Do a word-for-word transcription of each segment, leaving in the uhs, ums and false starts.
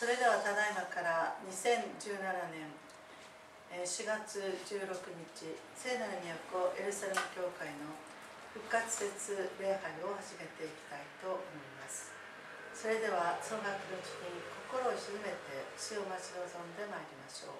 それではただいまからにせんじゅうななねんしがつじゅうろくにち、聖なる都エルサレム教会の復活節礼拝を始めていきたいと思います。それでは総額のうちに心を静めて主を待ち望んでまいりましょう。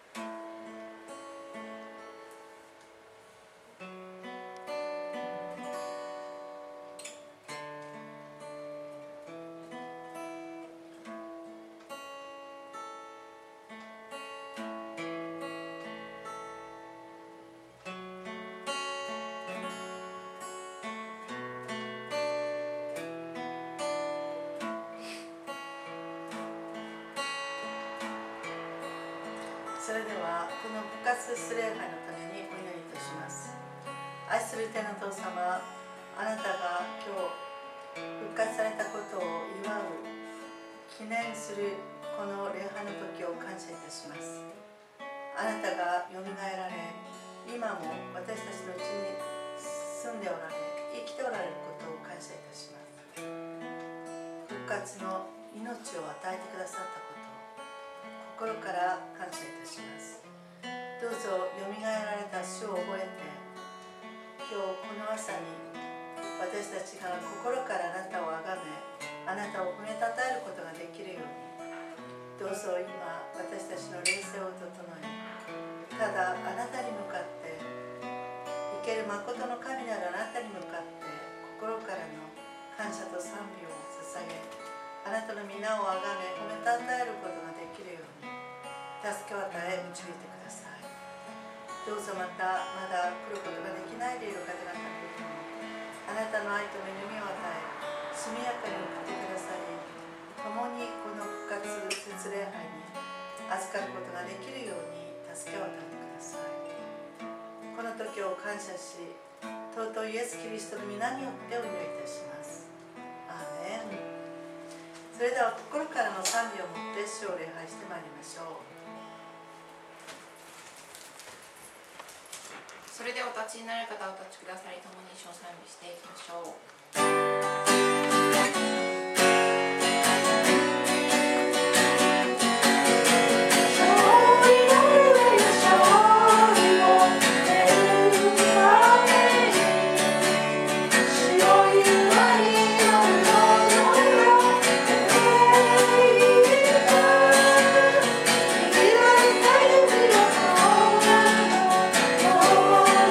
それではこの復活節礼拝のためにお祈りいたします。愛する天の父様、あなたが今日復活されたことを祝う記念するこの礼拝の時を感謝いたします。あなたがよみがえられ、今も私たちのうちに住んでおられ、生きておられることを感謝いたします。復活の命を与えてくださったこと心から感謝いたします。どうぞよみがえられた主を覚えて、今日この朝に私たちが心からあなたをあがめ、あなたを褒めたたえることができるように、どうぞ今私たちの霊性を整え、ただあなたに向かって生ける誠の神なるあなたに向かって心からの感謝と賛美を捧げ、あなたの皆をあがめ褒めたたえることができるように助けを与え導いてください。どうぞまたまだ来ることができないでいる方々にもあなたの愛と恵みを与え、速やかに送ってくださり、共にこの復活節礼拝に預かることができるように助けを与えてください。この時を感謝し、尊いイエス・キリストの皆によってお祈りいたします。アーメン。それでは心からの賛美をもって主を礼拝してまいりましょう。 それではお立ちになる方はお立ちくださり、共に一緒に賛美していきましょう。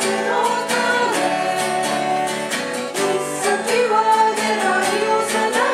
先は出ない幼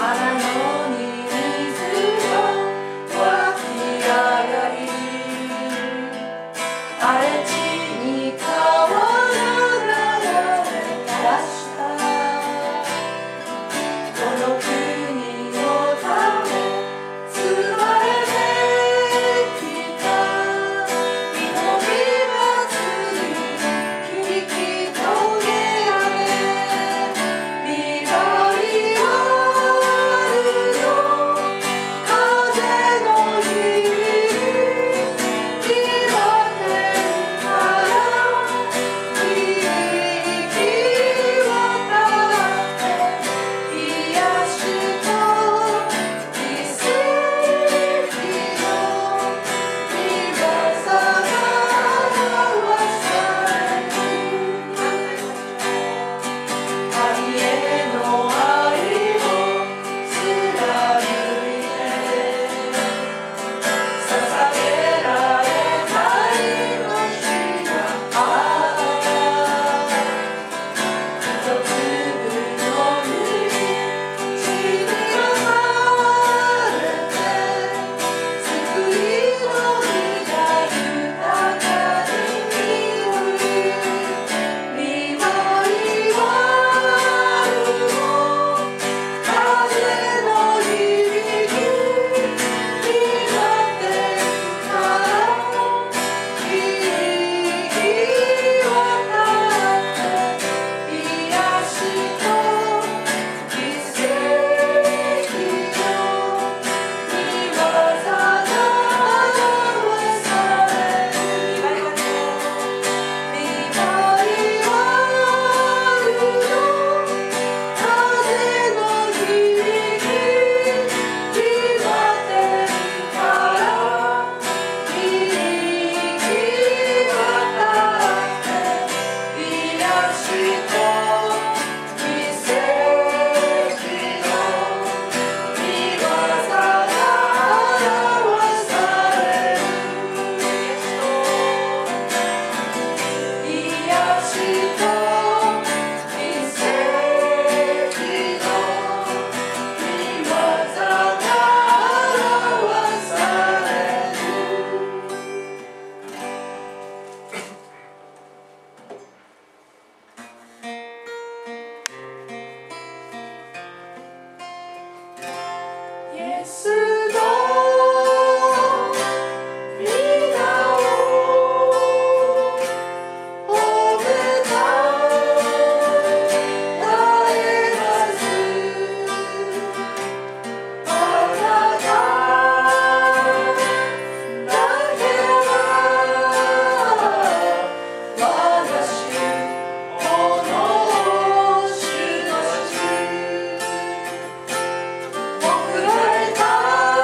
僕らへた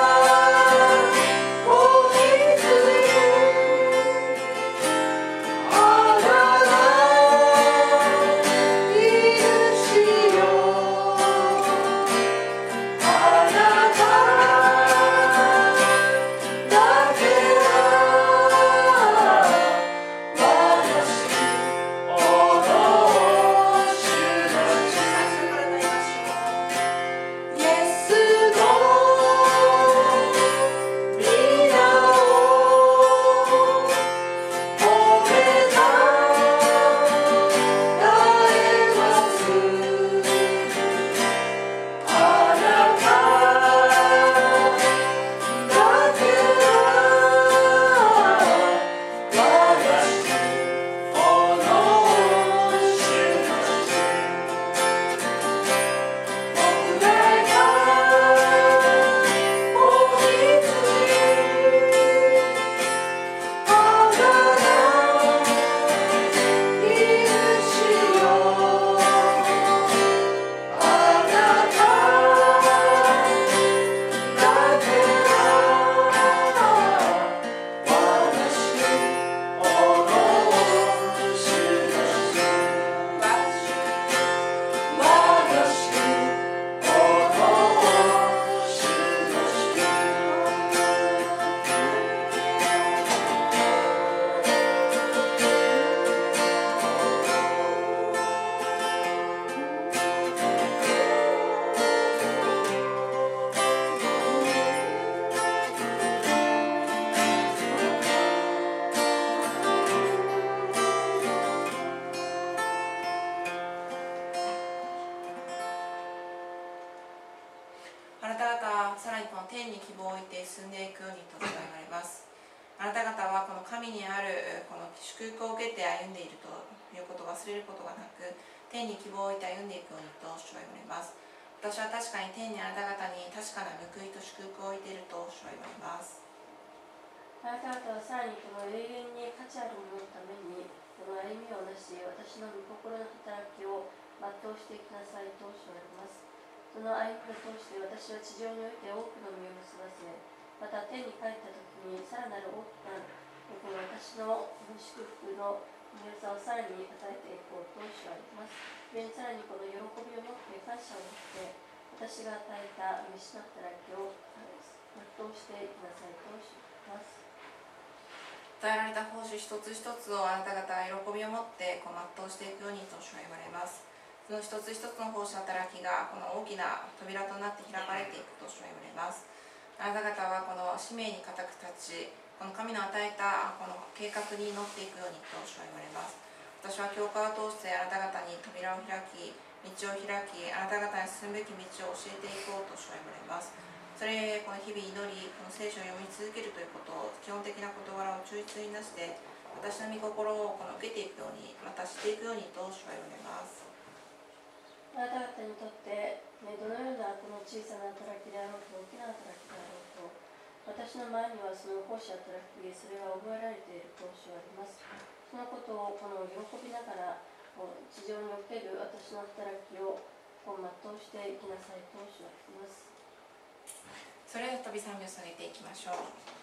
あなた方はさらにこの天に希望を置いて進んでいくようにと伝えられます。あなた方はこの神にあるこの祝福を受けて歩んでいるということを忘れることがなく、天に希望を置いて歩んでいくようにと主は言われます。私は確かに天にあなた方に確かな報いと祝福を置いていると主は言われます。 あなた方はさらにこの永遠に価値あるもののためにこの歩みをなし、私の御心の働きを全うしていきなさいと主は言われます。その歩みを通して私は地上において多くの実を結ばせ、また天に帰った時にさらなる大きなこの私の祝福の皆さんをさらに与えていこうと主は言います。それにさらにこの喜びを持って感謝を持って私が与えた召しの働きを全うしていきなさいと主は言います。 与えられた奉仕一つ一つをあなた方は喜びを持ってこう全うしていくようにと主は言われます。その一つ一つの奉仕働きがこの大きな扉となって開かれていくと主は言われます。あなた方はこの使命に固く立ち、この神の与えたこの計画に乗っていくようにと主は言われます。私は教会を通してあなた方に扉を開き、道を開き、あなた方に進むべき道を教えていこうと主は言われます。それゆえこの日々祈り、この聖書を読み続けるということを基本的な事柄を忠実になして、私の御心をこの受けていくように、またしていくようにと主は言われます。 あなた方にとって、ね、どのようなこの小さな働きであろうと大きな働きであろうと、私の前にはその奉仕働き、それが覚えられていると主は言います。そのことをこの喜びながら地上における私の働きを全うしていきなさいと主は言います。 それでは再び賛美を下げていきましょう。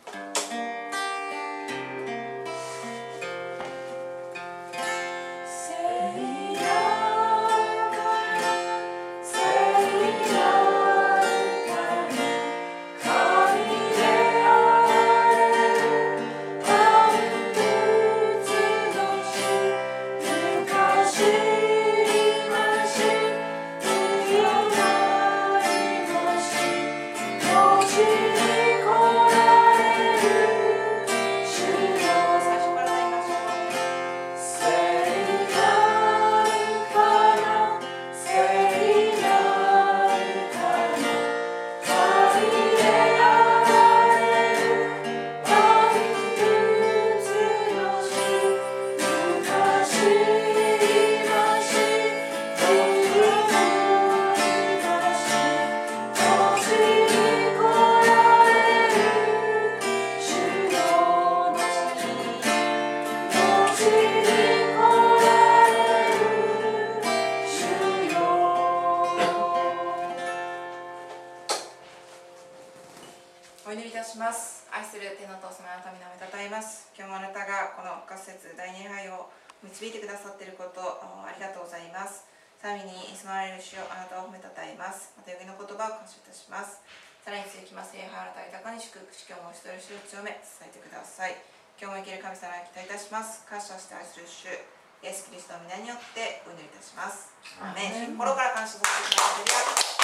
お祈りいたします。愛する天のお父様、あなたの皆をめたたえます。今日もあなたがこの復活節大礼拝を導いてくださっていることありがとうございます。賛美に住まわれる主をあなたを褒めたたえます。また、よぎの言葉を感謝いたします。さらに続きます礼拝をあなた豊かに祝福し、今日も一人一人を強め伝えてください。今日も生きる神様に期待いたします。感謝して愛する主イエス・キリストの皆によってお祈りいたします。アーメン。心から感謝させてください。